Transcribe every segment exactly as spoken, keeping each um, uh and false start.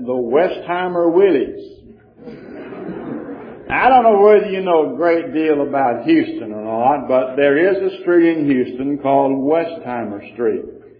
the Westheimer Willies. I don't know whether you know a great deal about Houston or not, but there is a street in Houston called Westheimer Street.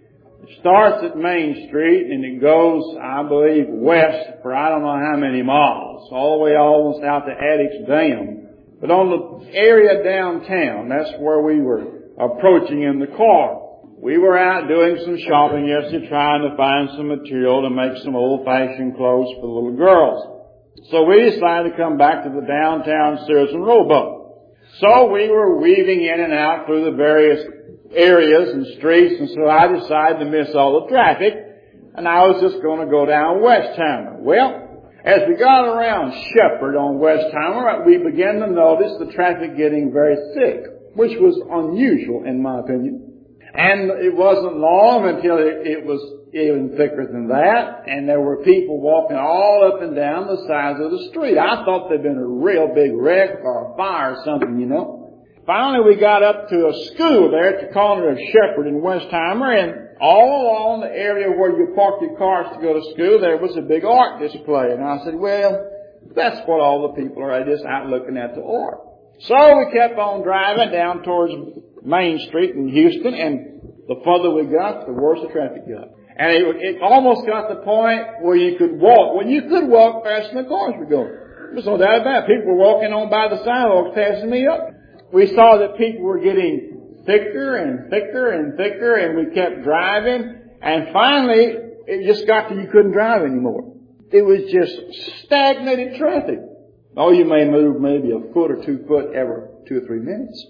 It starts at Main Street and it goes, I believe, west for I don't know how many miles, all the way almost out to Addicks Dam. But on the area downtown, that's where we were approaching in the car. We were out doing some shopping yesterday, trying to find some material to make some old-fashioned clothes for the little girls. So we decided to come back to the downtown Sears and Roebuck. So we were weaving in and out through the various areas and streets, and so I decided to miss all the traffic, and I was just going to go down Westheimer. Well, as we got around Shepherd on Westheimer, we began to notice the traffic getting very thick, which was unusual in my opinion. And it wasn't long until it, it was even thicker than that, and there were people walking all up and down the sides of the street. I thought there'd been a real big wreck or a fire or something, you know. Finally, we got up to a school there at the corner of Shepherd and Westheimer, and all along the area where you park your cars to go to school, there was a big art display. And I said, well, that's what all the people are just out looking at the art. So we kept on driving down towards Main Street in Houston, and the further we got, the worse the traffic got. And it, it almost got to the point where you could walk. Well, you could walk faster than the cars were going. There's no doubt about it. People were walking on by the sidewalks passing me up. We saw that people were getting thicker and thicker and thicker, and we kept driving. And finally, it just got to you couldn't drive anymore. It was just stagnated traffic. Oh, you may move maybe a foot or two foot every two or three minutes.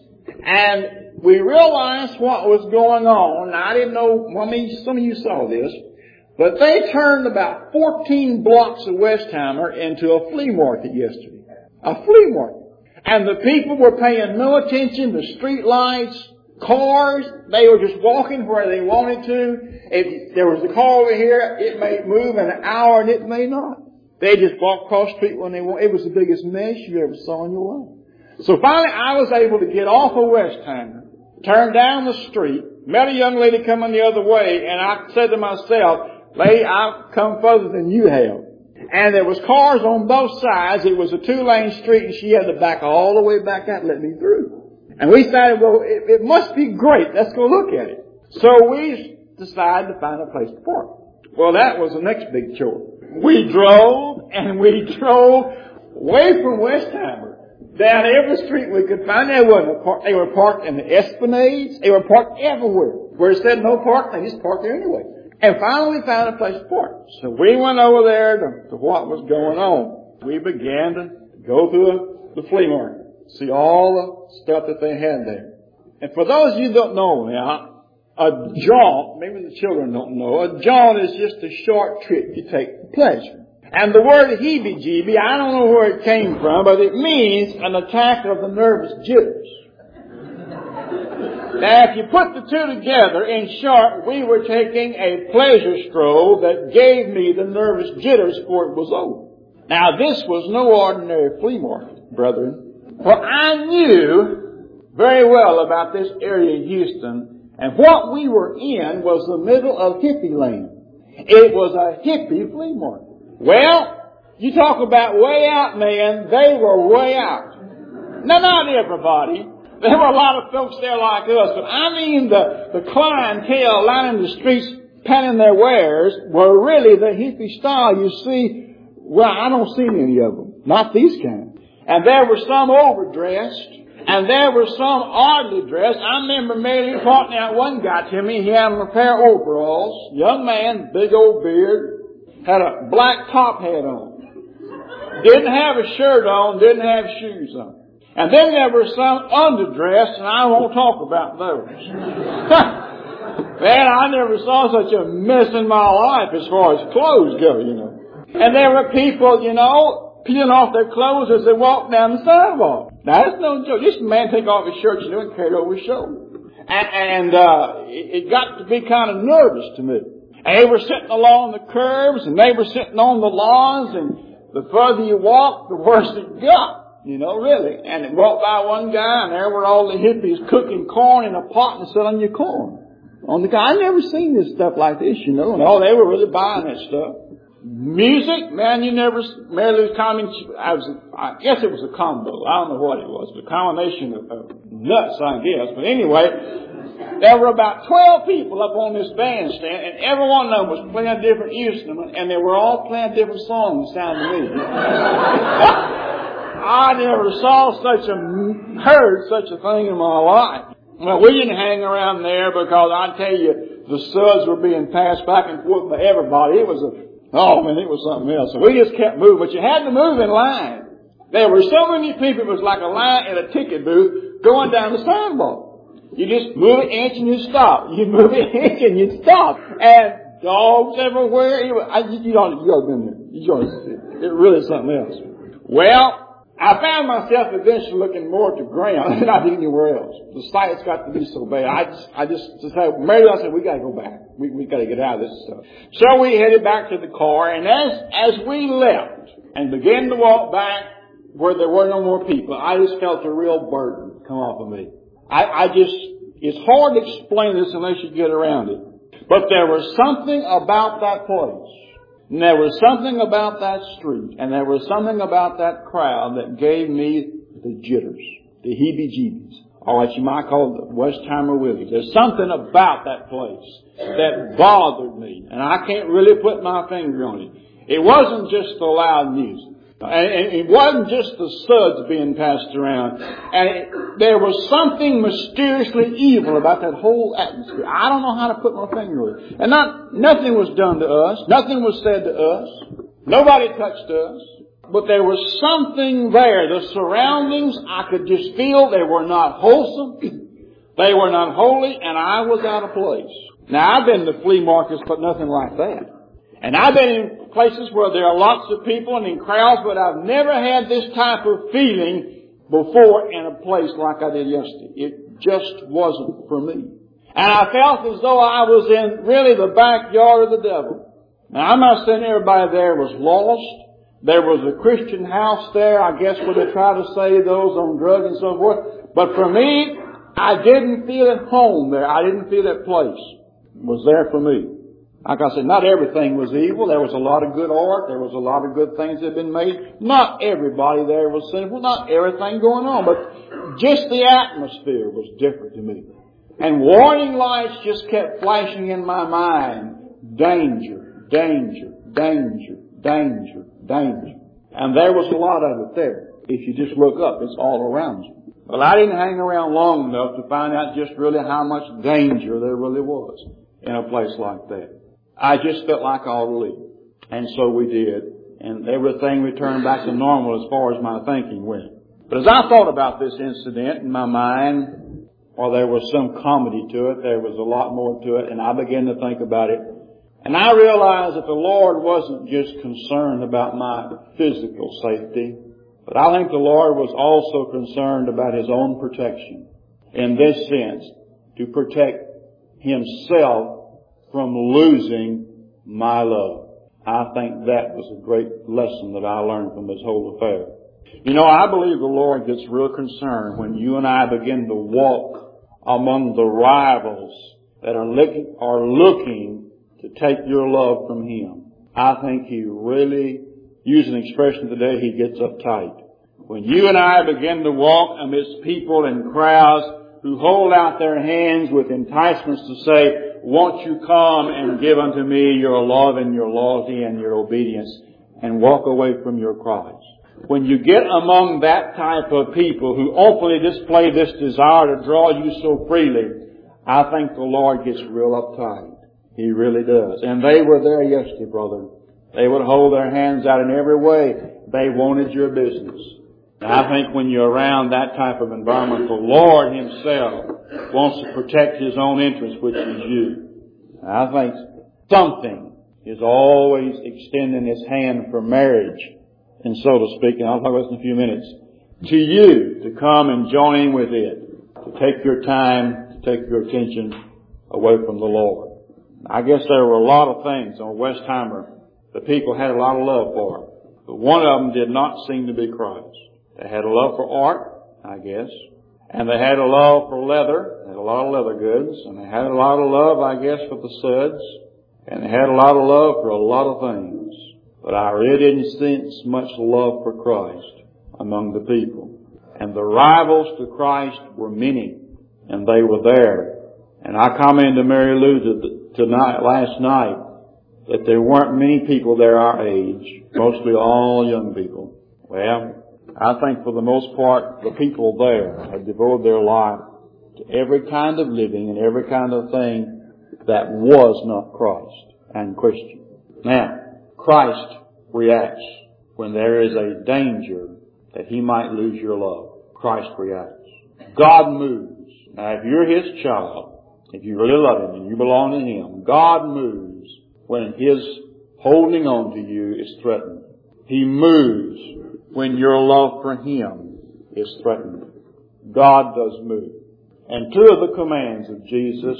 And we realized what was going on. Now, I didn't know, well, I mean, some of you saw this, but they turned about fourteen blocks of Westheimer into a flea market yesterday. A flea market. And the people were paying no attention to street lights, cars. They were just walking where they wanted to. If there was a car over here, it may move in an hour and it may not. They just walked across the street when they want. It was the biggest mess you ever saw in your life. So finally, I was able to get off of Westheimer, turn down the street, met a young lady coming the other way, and I said to myself, lady, I've come further than you have. And there was cars on both sides. It was a two-lane street, and she had to back all the way back out and let me through. And we decided, well, it, it must be great. Let's go look at it. So we decided to find a place to park. Well, that was the next big chore. We drove, and we drove away from Westheimer. Down every street we could find, they wasn't parked. They were parked in the esplanades. They were parked everywhere. Where it said no park, they just parked there anyway. And finally we found a place to park. So we went over there to, to what was going on. We began to go through the, the flea market, see all the stuff that they had there. And for those of you who don't know now, a jaunt, maybe the children don't know, a jaunt is just a short trip you take for pleasure. And the word heebie-jeebie, I don't know where it came from, but it means an attack of the nervous jitters. Now, if you put the two together, in short, we were taking a pleasure stroll that gave me the nervous jitters before it was over. Now, this was no ordinary flea market, brethren. For I knew very well about this area in Houston, and what we were in was the middle of hippie land. It was a hippie flea market. Well, you talk about way out, man. They were way out. Now, not everybody. There were a lot of folks there like us, but I mean the, the clientele lining the streets penning their wares were really the hippie style you see. Well, I don't see any of them. Not these kind. And there were some overdressed, and there were some oddly dressed. I remember Mary pointing out one guy to me. He had on a pair of overalls. Young man, big old beard. Had a black top hat on. Didn't have a shirt on, didn't have shoes on. And then there were some underdressed, and I won't talk about those. Man, I never saw such a mess in my life as far as clothes go, you know. And there were people, you know, peeling off their clothes as they walked down the sidewalk. Now, that's no joke. This man take off his shirt, you know, and carry it over his shoulder. And, and uh, it, it got to be kind of nervous to me. And they were sitting along the curbs, and they were sitting on the lawns, and the further you walked, the worse it got, you know, really. And it walked by one guy, and there were all the hippies cooking corn in a pot and selling you corn. On the guy, I never seen this stuff like this, you know, and oh, they were really buying that stuff. Music, man, you never, Mary Lou's County, I was, I guess it was a combo. I don't know what it was, but a combination of, of nuts, I guess. But anyway, there were about twelve people up on this bandstand, and every one of them was playing a different instrument, and they were all playing different songs, it sounded to me. I never saw such a, heard such a thing in my life. Well, we didn't hang around there because I tell you, the suds were being passed back and forth by everybody. It was a, oh man, it was something else. So we just kept moving, but you had to move in line. There were so many people, it was like a line at a ticket booth going down the sidewalk. You just move an inch and you stop. You move an inch and you stop. And dogs everywhere. It was, I, you don't, you don't been there. You don't, it really is something else. Well, I found myself eventually looking more to ground than I did anywhere else. The sight's got to be so bad. I just, I just decided, Mary, I said, we gotta go back. We, we gotta get out of this stuff. So we headed back to the car, and as, as we left and began to walk back where there were no more people, I just felt a real burden come off of me. I, I just, it's hard to explain this unless you get around it. But there was something about that place. And there was something about that street, and there was something about that crowd that gave me the jitters, the heebie-jeebies, or what you might call the Westheimer willies. There's something about that place that bothered me, and I can't really put my finger on it. It wasn't just the loud music. And it wasn't just the suds being passed around. And it, there was something mysteriously evil about that whole atmosphere. I don't know how to put my finger on it. And not, nothing was done to us. Nothing was said to us. Nobody touched us. But there was something there. The surroundings, I could just feel they were not wholesome. They were not holy, and I was out of place. Now, I've been to flea markets, but nothing like that. And I've been in places where there are lots of people and in crowds, but I've never had this type of feeling before in a place like I did yesterday. It just wasn't for me. And I felt as though I was in really the backyard of the devil. Now, I'm not saying everybody there was lost. There was a Christian house there, I guess, where they try to save those on drugs and so forth. But for me, I didn't feel at home there. I didn't feel that place was there for me. Like I said, not everything was evil. There was a lot of good art. There was a lot of good things that had been made. Not everybody there was sinful. Not everything going on. But just the atmosphere was different to me. And warning lights just kept flashing in my mind. Danger, danger, danger, danger, danger. And there was a lot of it there. If you just look up, it's all around you. Well, I didn't hang around long enough to find out just really how much danger there really was in a place like that. I just felt like I ought to leave. And so we did. And everything returned back to normal as far as my thinking went. But as I thought about this incident in my mind, while there was some comedy to it, there was a lot more to it, and I began to think about it. And I realized that the Lord wasn't just concerned about my physical safety, but I think the Lord was also concerned about His own protection. In this sense, to protect Himself from losing my love. I think that was a great lesson that I learned from this whole affair. You know, I believe the Lord gets real concerned when you and I begin to walk among the rivals that are looking, are looking to take your love from Him. I think He really, use an expression today, He gets uptight. When you and I begin to walk amidst people and crowds who hold out their hands with enticements to say, won't you come and give unto me your love and your loyalty and your obedience and walk away from your Christ. When you get among that type of people who openly display this desire to draw you so freely, I think the Lord gets real uptight. He really does. And they were there yesterday, brother. They would hold their hands out in every way. They wanted your business. And I think when you're around that type of environment, the Lord Himself wants to protect His own interest, which is you. And I think something is always extending His hand for marriage, and so to speak, and I'll talk about this in a few minutes, to you to come and join in with it, to take your time, to take your attention away from the Lord. I guess there were a lot of things on Westheimer the people had a lot of love for, but one of them did not seem to be Christ. They had a love for art, I guess. And they had a love for leather. They had a lot of leather goods. And they had a lot of love, I guess, for the suds. And they had a lot of love for a lot of things. But I really didn't sense much love for Christ among the people. And the rivals to Christ were many, and they were there. And I commented to Mary Lou tonight, last night, that there weren't many people there our age, mostly all young people. Well, I think for the most part, the people there had devoted their life to every kind of living and every kind of thing that was not Christ and Christian. Now, Christ reacts when there is a danger that He might lose your love. Christ reacts. God moves. Now, if you're His child, if you really love Him and you belong to Him, God moves when His holding on to you is threatened. He moves when your love for Him is threatened. God does move. And two of the commands of Jesus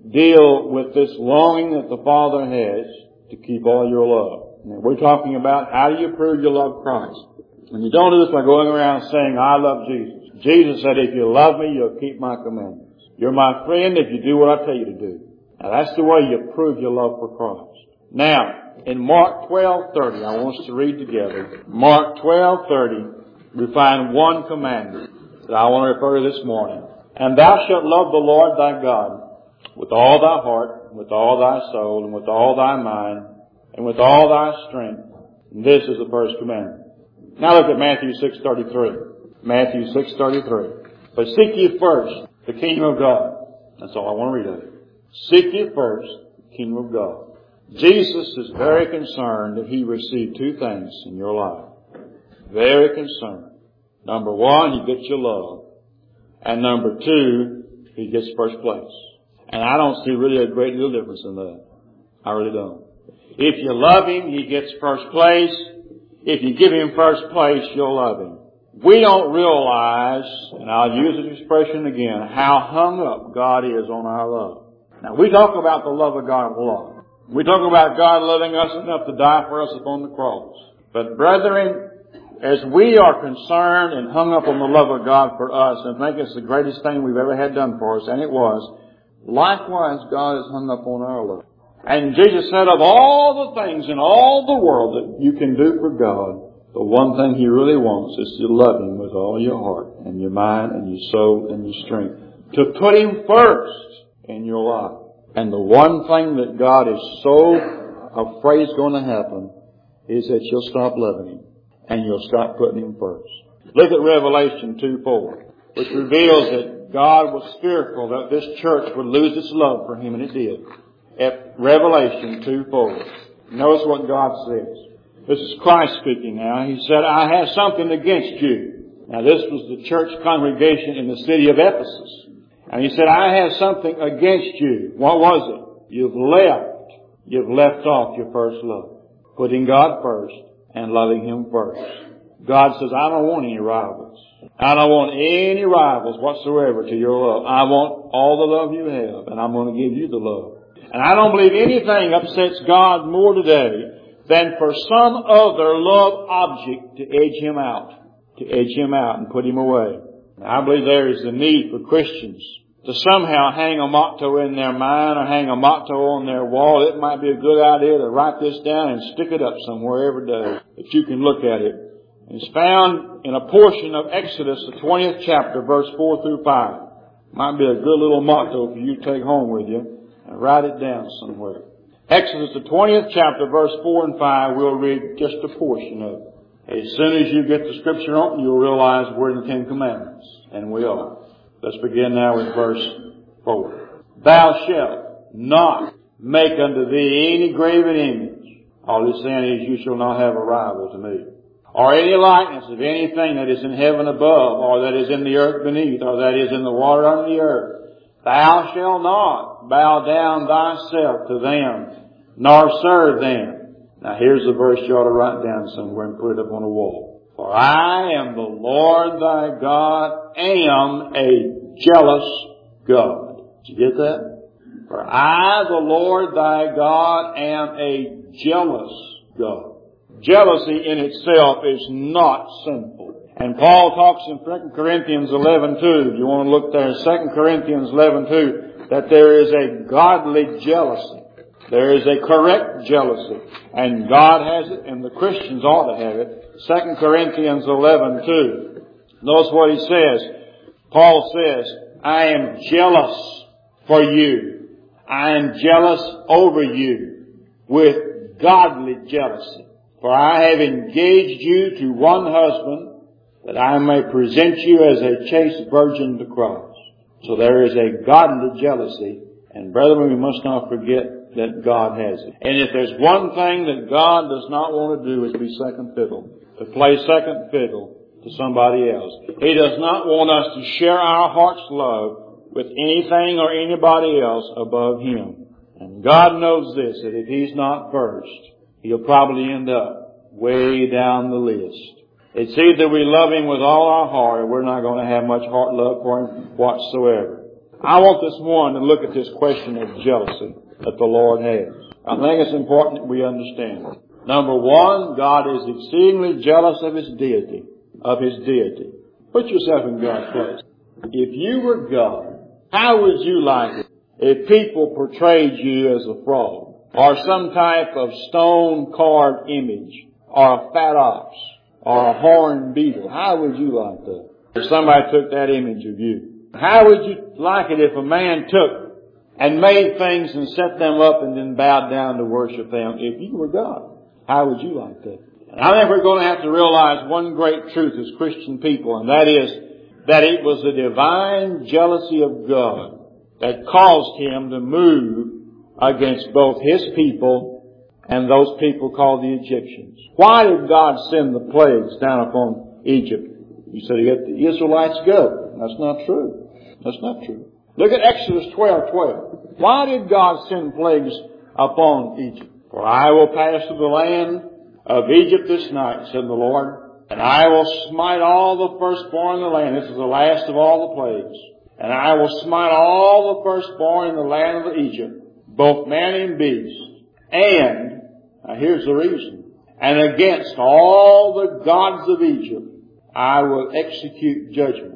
deal with this longing that the Father has to keep all your love. Now, we're talking about how do you prove you love Christ. And you don't do this by going around saying, I love Jesus. Jesus said, if you love me, you'll keep my commandments. You're my friend if you do what I tell you to do. Now, that's the way you prove your love for Christ. Now, in Mark twelve thirty, I want us to read together. Mark twelve thirty, we find one commandment that I want to refer to this morning. And thou shalt love the Lord thy God with all thy heart, with all thy soul, and with all thy mind, and with all thy strength. And this is the first commandment. Now look at Matthew six thirty-three. Matthew six thirty-three. But seek ye first the kingdom of God. That's all I want to read of it. Seek ye first the kingdom of God. Jesus is very concerned that He receive two things in your life. Very concerned. Number one, He gets your love. And number two, He gets first place. And I don't see really a great deal of difference in that. I really don't. If you love Him, He gets first place. If you give Him first place, you'll love Him. We don't realize, and I'll use this expression again, how hung up God is on our love. Now, we talk about the love of God a lot. We talk about God loving us enough to die for us upon the cross. But brethren, as we are concerned and hung up on the love of God for us and think it's the greatest thing we've ever had done for us, and it was, likewise God is hung up on our love. And Jesus said, of all the things in all the world that you can do for God, the one thing He really wants is to love Him with all your heart and your mind and your soul and your strength. To put Him first in your life. And the one thing that God is so afraid is going to happen is that you'll stop loving Him and you'll stop putting Him first. Look at Revelation two four, which reveals that God was fearful that this church would lose its love for Him, and it did. At Revelation two four, notice what God says. This is Christ speaking now. He said, I have something against you. Now this was the church congregation in the city of Ephesus. And He said, I have something against you. What was it? You've left. You've left off your first love. Putting God first and loving Him first. God says, I don't want any rivals. I don't want any rivals whatsoever to your love. I want all the love you have, and I'm going to give you the love. And I don't believe anything upsets God more today than for some other love object to edge Him out. To edge Him out and put Him away. I believe there is a need for Christians to somehow hang a motto in their mind or hang a motto on their wall. It might be a good idea to write this down and stick it up somewhere every day that you can look at it. It's found in a portion of Exodus, the twentieth chapter, verse four through five. Might be a good little motto for you to take home with you and write it down somewhere. Exodus, the twentieth chapter, verse four and five, we'll read just a portion of it. As soon as you get the scripture open, you'll realize we're in the Ten Commandments. And we are. Let's begin now with verse four. Thou shalt not make unto thee any graven image. All it's saying is you shall not have a rival to me. Or any likeness of anything that is in heaven above, or that is in the earth beneath, or that is in the water under the earth. Thou shalt not bow down thyself to them, nor serve them. Now here's the verse you ought to write down somewhere and put it up on a wall. For I am the Lord thy God, am a jealous God. Did you get that? For I, the Lord thy God, am a jealous God. Jealousy in itself is not sinful. And Paul talks in Second Corinthians eleven two, if you want to look there, Second Corinthians eleven two, that there is a godly jealousy. There is a correct jealousy. And God has it, and the Christians ought to have it. Second Corinthians eleven two. Notice what he says. Paul says, I am jealous for you. I am jealous over you with godly jealousy. For I have engaged you to one husband, that I may present you as a chaste virgin to Christ. So there is a godly jealousy. And brethren, we must not forget that God has it. And if there's one thing that God does not want to do, is be second fiddle. To play second fiddle to somebody else. He does not want us to share our heart's love with anything or anybody else above Him. And God knows this, that if He's not first, He'll probably end up way down the list. It's either we love Him with all our heart, or we're not going to have much heart love for Him whatsoever. I want this morning to look at this question of jealousy that the Lord has. I think it's important that we understand it. Number one, God is exceedingly jealous of His deity, of His deity. Put yourself in God's place. If you were God, how would you like it if people portrayed you as a frog, or some type of stone-carved image, or a fat ox, or a horned beetle? How would you like that? If somebody took that image of you. How would you like it if a man took and made things and set them up and then bowed down to worship them? If you were God, how would you like that? And I think we're going to have to realize one great truth as Christian people, and that is that it was the divine jealousy of God that caused Him to move against both His people and those people called the Egyptians. Why did God send the plagues down upon Egypt? He said to get the Israelites go. That's not true. That's not true. Look at Exodus twelve twelve. Why did God send plagues upon Egypt? For I will pass through the land of Egypt this night, said the Lord, and I will smite all the firstborn in the land. This is the last of all the plagues. And I will smite all the firstborn in the land of Egypt, both man and beast. And, now here's the reason, and against all the gods of Egypt I will execute judgment.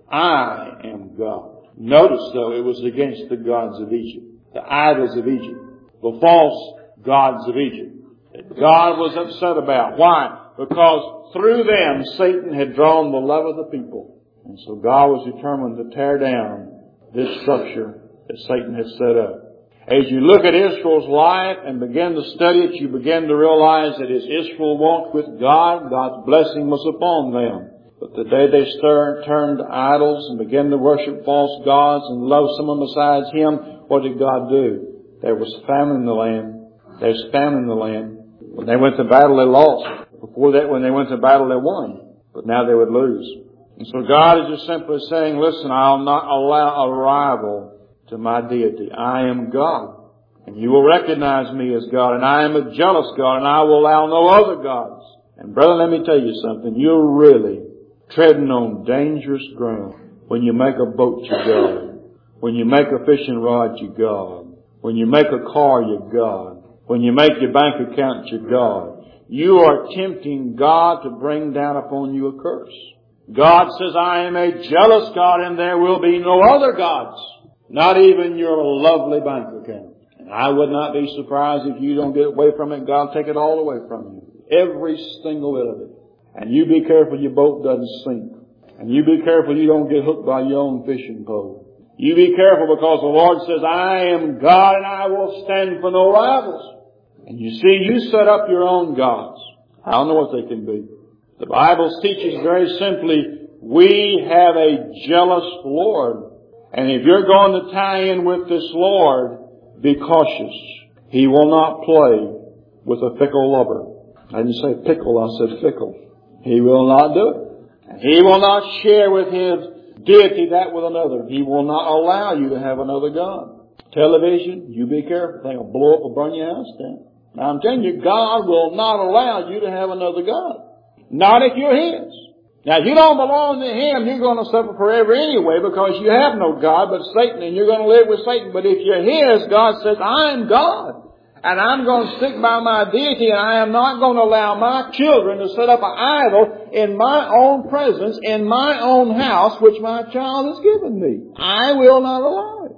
I am God. Notice, though, it was against the gods of Egypt, the idols of Egypt, the false gods of Egypt, that God was upset about. Why? Because through them, Satan had drawn the love of the people. And so God was determined to tear down this structure that Satan had set up. As you look at Israel's life and begin to study it, you begin to realize that as Israel walked with God, God's blessing was upon them. But the day they stir, turned to idols and began to worship false gods and love someone besides Him, what did God do? There was famine in the land. There was famine in the land. When they went to battle, they lost. Before that, when they went to battle, they won. But now they would lose. And so God is just simply saying, listen, I'll not allow a rival to my deity. I am God. And you will recognize me as God. And I am a jealous God. And I will allow no other gods. And brother, let me tell you something. You're really treading on dangerous ground when you make a boat your God. When you make a fishing rod your God. When you make a car your God. When you make your bank account your God. You are tempting God to bring down upon you a curse. God says, I am a jealous God and there will be no other gods. Not even your lovely bank account. And I would not be surprised if you don't get away from it. God will take it all away from you. Every single bit of it. And you be careful your boat doesn't sink. And you be careful you don't get hooked by your own fishing pole. You be careful because the Lord says, I am God and I will stand for no rivals. And you see, you set up your own gods. I don't know what they can be. The Bible teaches very simply, we have a jealous Lord. And if you're going to tie in with this Lord, be cautious. He will not play with a fickle lover. I didn't say pickle, I said fickle. He will not do it. He will not share with His deity that with another. He will not allow you to have another God. Television, you be careful. They'll blow up or burn your house down. Now I'm telling you, God will not allow you to have another God. Not if you're His. Now if you don't belong to Him, you're going to suffer forever anyway because you have no God but Satan and you're going to live with Satan. But if you're His, God says, I am God. And I'm going to stick by my deity and I am not going to allow my children to set up an idol in my own presence, in my own house, which my child has given me. I will not allow it.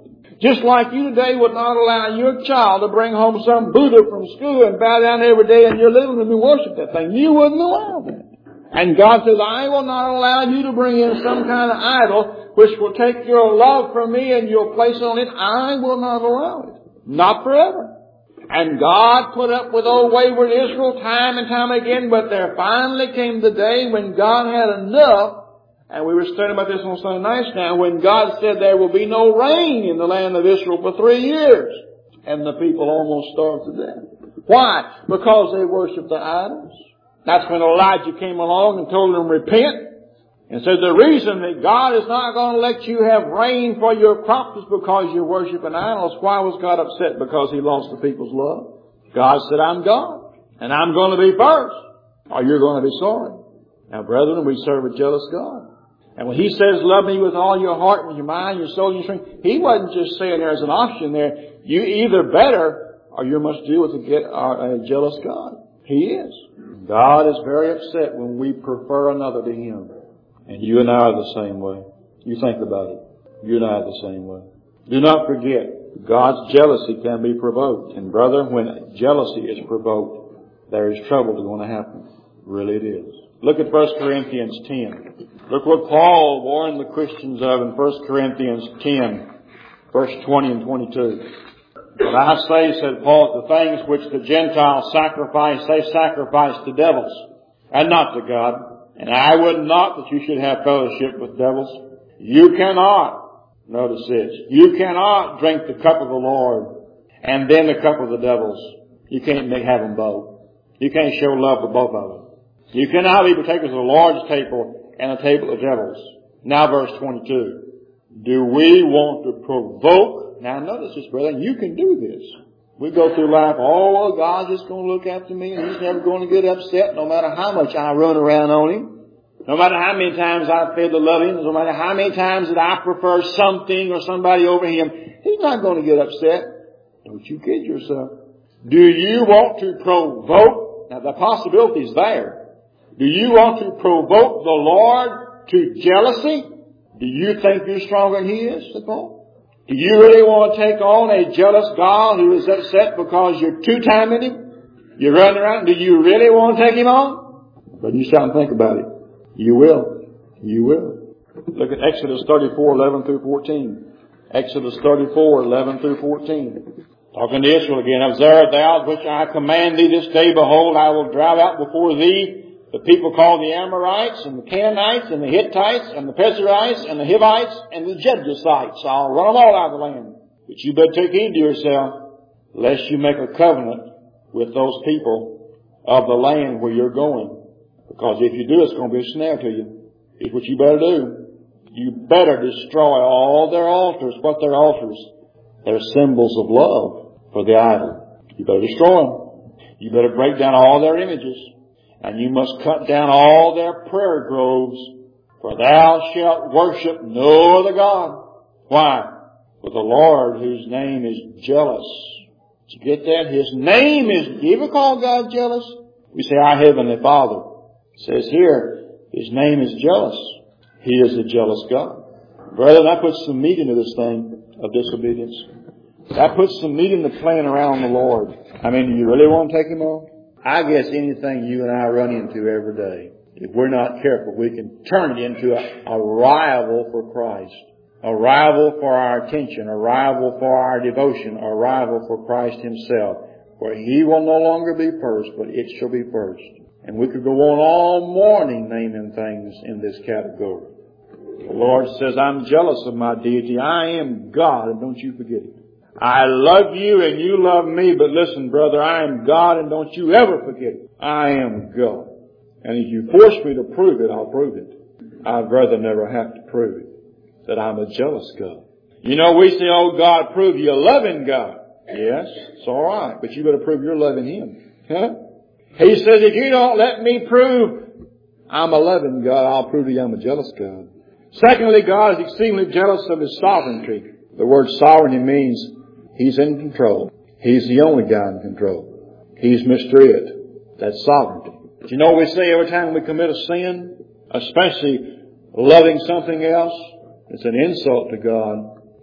Just like you today would not allow your child to bring home some Buddha from school and bow down every day in your living room and worship that thing. You wouldn't allow that. And God says, I will not allow you to bring in some kind of idol which will take your love from me and you'll place on it. I will not allow it. Not forever. And God put up with old wayward Israel time and time again, but there finally came the day when God had enough. And we were studying about this on Sunday nights now, when God said there will be no rain in the land of Israel for three years. And the people almost starved to death. Why? Because they worshiped the idols. That's when Elijah came along and told them repent. And said the reason that God is not going to let you have rain for your crops is because you're worshiping idols. Why was God upset? Because He lost the people's love. God said, I'm God. And I'm going to be first. Or you're going to be sorry. Now, brethren, we serve a jealous God. And when He says, love me with all your heart, with your mind, your soul, your strength, He wasn't just saying there's an option there. You either better or you must deal with a, a jealous God. He is. God is very upset when we prefer another to Him. And you and I are the same way. You think about it. You and I are the same way. Do not forget, God's jealousy can be provoked. And brother, when jealousy is provoked, there is trouble going to happen. Really it is. Look at First Corinthians ten. Look what Paul warned the Christians of in First Corinthians ten, verse twenty and twenty-two. But I say, said Paul, the things which the Gentiles sacrifice, they sacrifice to devils, and not to God. And I would not that you should have fellowship with devils. You cannot, notice this, you cannot drink the cup of the Lord and then the cup of the devils. You can't make, have them both. You can't show love for both of them. You cannot be partakers of the Lord's table and a table of devils. Now verse twenty-two. Do we want to provoke? Now notice this, brother. You can do this. We go through life, oh, well, God's just going to look after me and He's never going to get upset no matter how much I run around on Him. No matter how many times I fail to love Him. No matter how many times that I prefer something or somebody over Him. He's not going to get upset. Don't you kid yourself. Do you want to provoke? Now the possibility is there. Do you want to provoke the Lord to jealousy? Do you think you're stronger than He is, said Paul? Do you really want to take on a jealous God who is upset because you're two-timing Him? You're running around. Do you really want to take Him on? But you stop and think about it. You will. You will. Look at Exodus thirty-four, eleven through fourteen. Exodus thirty-four, eleven through fourteen. Talking to Israel again. Observe thou which I command thee this day. Behold, I will drive out before thee the people called the Amorites and the Canaanites and the Hittites and the Perizzites and the Hivites and the Jebusites. I'll run them all out of the land. But you better take heed to yourself, lest you make a covenant with those people of the land where you're going. Because if you do, it's going to be a snare to you. Here's what you better do. You better destroy all their altars. What their altars? They're symbols of love for the idol. You better destroy them. You better break down all their images. And you must cut down all their prayer groves, for thou shalt worship no other God. Why? For the Lord, whose name is jealous. Did you get that? His name is, do you ever call God jealous? We say, our Heavenly Father. It says here, His name is jealous. He is a jealous God. Brother, that puts some meat into this thing of disobedience. That puts some meat into playing around the Lord. I mean, do you really want to take Him on? I guess anything you and I run into every day, if we're not careful, we can turn it into a, a rival for Christ. A rival for our attention, a rival for our devotion, a rival for Christ Himself. Where He will no longer be first, but it shall be first. And we could go on all morning naming things in this category. The Lord says, I'm jealous of my deity. I am God, and don't you forget it. I love you and you love me, but listen, brother, I am God, and don't you ever forget it. I am God. And if you force me to prove it, I'll prove it. I'd rather never have to prove it, that I'm a jealous God. You know, we say, oh God, prove you're a loving God. Yes, it's all right, but you better prove you're loving Him. Huh? He says, if you don't let me prove I'm a loving God, I'll prove to you I'm a jealous God. Secondly, God is exceedingly jealous of His sovereignty. The word sovereignty means He's in control. He's the only guy in control. He's Mister It. That's sovereignty. But you know what we say every time we commit a sin? Especially loving something else? It's an insult to God.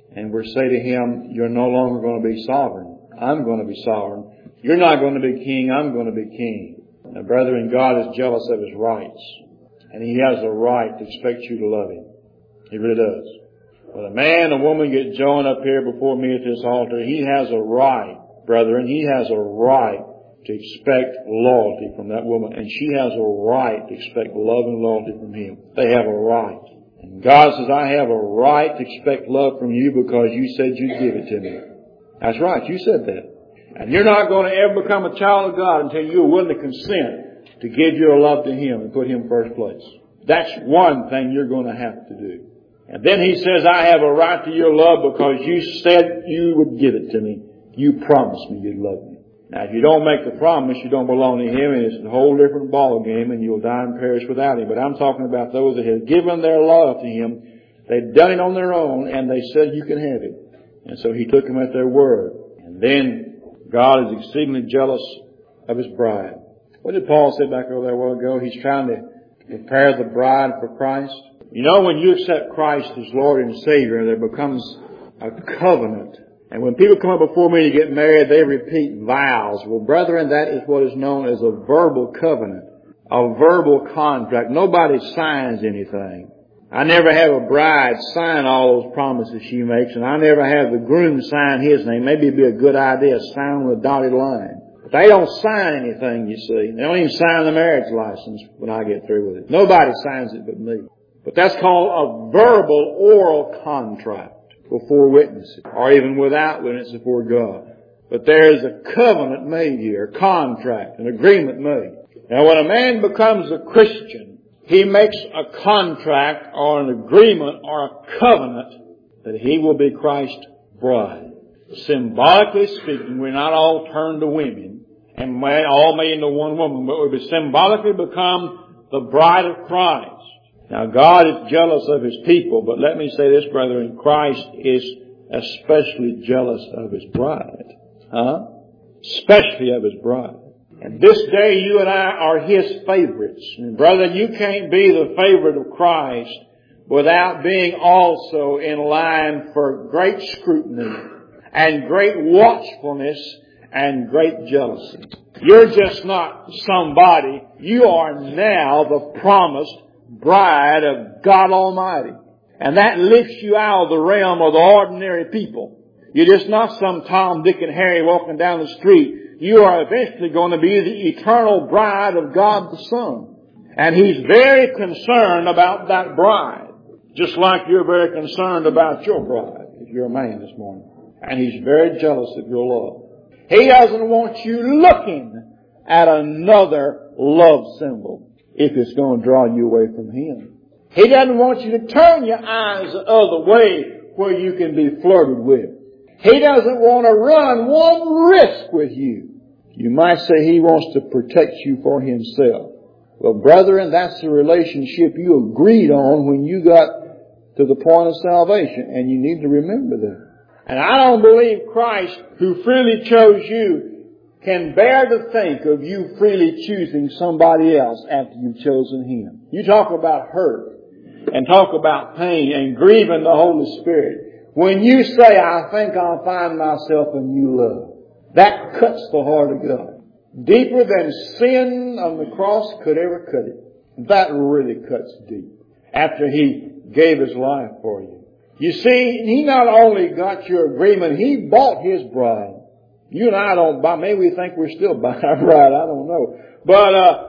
and we say to him, you're no longer going to be sovereign. I'm going to be sovereign. You're not going to be king. I'm going to be king. Now, brethren, God is jealous of his rights. And he has a right to expect you to love him. He really does. When a man and a woman get joined up here before me at this altar, he has a right, brethren, he has a right to expect loyalty from that woman. And she has a right to expect love and loyalty from him. They have a right. And God says, I have a right to expect love from you because you said you'd give it to me. That's right. You said that. And you're not going to ever become a child of God until you're willing to consent to give your love to him and put him first place. That's one thing you're going to have to do. And then he says, I have a right to your love because you said you would give it to me. You promised me you'd love me. Now, if you don't make the promise, you don't belong to him, and it's a whole different ball game, and you'll die and perish without him. But I'm talking about those that have given their love to him. They've done it on their own, and they said you can have it. And so he took them at their word. And then God is exceedingly jealous of his bride. What did Paul say back over there a while ago? He's trying to prepare the bride for Christ. You know, when you accept Christ as Lord and Savior, there becomes a covenant. And when people come up before me to get married, they repeat vows. Well, brethren, that is what is known as a verbal covenant, a verbal contract. Nobody signs anything. I never have a bride sign all those promises she makes, and I never have the groom sign his name. Maybe it'd be a good idea, sign with a dotted line. But they don't sign anything, you see. They don't even sign the marriage license when I get through with it. Nobody signs it but me. But that's called a verbal oral contract before witnesses, or even without witnesses before God. But there is a covenant made here, a contract, an agreement made. Now, when a man becomes a Christian, he makes a contract or an agreement or a covenant that he will be Christ's bride. Symbolically speaking, we're not all turned to women and all made into one woman, but we symbolically become the bride of Christ. Now, God is jealous of his people, but let me say this, brethren, Christ is especially jealous of his bride. Huh? Especially of his bride. And this day you and I are his favorites. And brother, you can't be the favorite of Christ without being also in line for great scrutiny and great watchfulness and great jealousy. You're just not somebody. You are now the promised bride of God Almighty. And that lifts you out of the realm of the ordinary people. You're just not some Tom, Dick, and Harry walking down the street. You are eventually going to be the eternal bride of God the Son. And he's very concerned about that bride. Just like you're very concerned about your bride, if you're a man this morning. And he's very jealous of your love. He doesn't want you looking at another love symbol if it's going to draw you away from him. He doesn't want you to turn your eyes the other way where you can be flirted with. He doesn't want to run one risk with you. You might say he wants to protect you for himself. Well, brethren, that's the relationship you agreed on when you got to the point of salvation, and you need to remember that. And I don't believe Christ, who freely chose you, can bear to think of you freely choosing somebody else after you've chosen him. You talk about hurt and talk about pain and grieving the Holy Spirit. When you say, I think I'll find myself a new love, that cuts the heart of God. Deeper than sin on the cross could ever cut it. That really cuts deep after he gave his life for you. You see, he not only got your agreement, he bought his bride. You and I don't buy, maybe we think we're still buying our bride, I don't know. But uh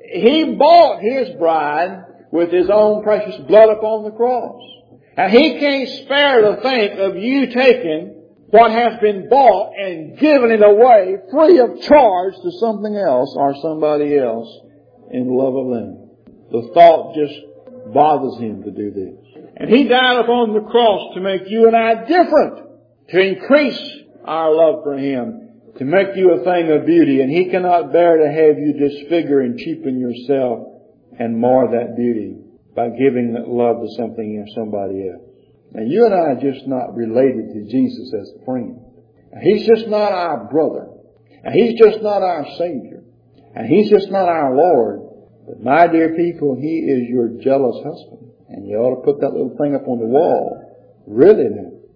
he bought his bride with his own precious blood upon the cross. And he can't spare to think of you taking what has been bought and giving it away free of charge to something else or somebody else in love of them. The thought just bothers him to do this. And he died upon the cross to make you and I different, to increase our love for him, to make you a thing of beauty. And he cannot bear to have you disfigure and cheapen yourself and mar that beauty by giving that love to something or somebody else. Now, you and I are just not related to Jesus as a friend. He's just not our brother. And he's just not our Savior. And he's just not our Lord. But my dear people, he is your jealous husband. And you ought to put that little thing up on the wall. Really now.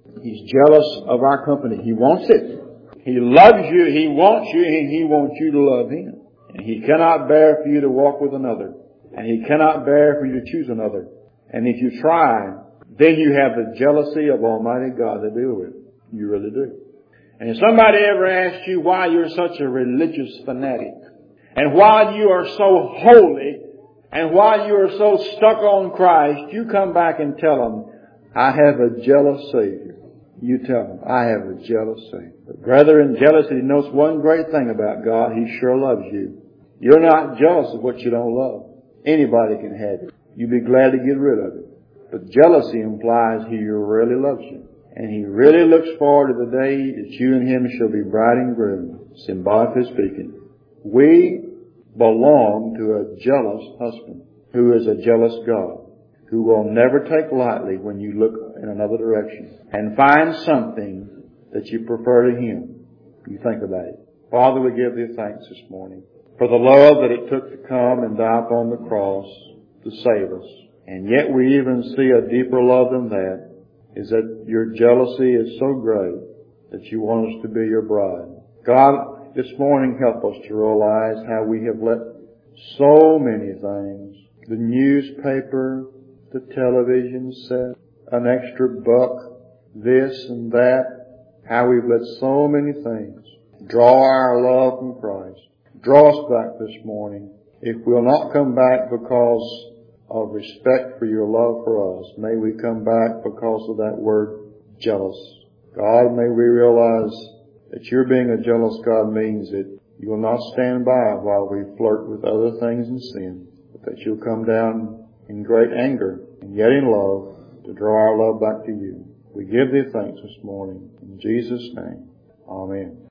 He's jealous of our company. He wants it. He loves you. He wants you, and He wants you to love Him. And He cannot bear for you to walk with another. And He cannot bear for you to choose another. And if you try, then you have the jealousy of Almighty God to deal with. You really do. And if somebody ever asks you why you're such a religious fanatic, and why you are so holy, and why you are so stuck on Christ, you come back and tell them, I have a jealous Savior. You tell them, I have a jealous Savior. But brethren, jealousy knows one great thing about God. He sure loves you. You're not jealous of what you don't love. Anybody can have it. You'd be glad to get rid of it. But jealousy implies He really loves you. And He really looks forward to the day that you and Him shall be bride and groom, symbolically speaking. We belong to a jealous husband who is a jealous God, who will never take lightly when you look in another direction and find something that you prefer to Him. You think about it. Father, we give Thee thanks this morning for the love that it took to come and die upon the cross to save us. And yet we even see a deeper love than that, is that Your jealousy is so great that You want us to be Your bride. God, this morning help us to realize how we have let so many things, the newspaper, the television set, an extra buck, this and that, how we've let so many things draw our love from Christ. Draw us back this morning. If we'll not come back because of respect for Your love for us, may we come back because of that word jealous. God, may we realize that Your being a jealous God means that You will not stand by while we flirt with other things in sin, but that You'll come down in great anger and yet in love to draw our love back to You. We give Thee thanks this morning. In Jesus' name, amen.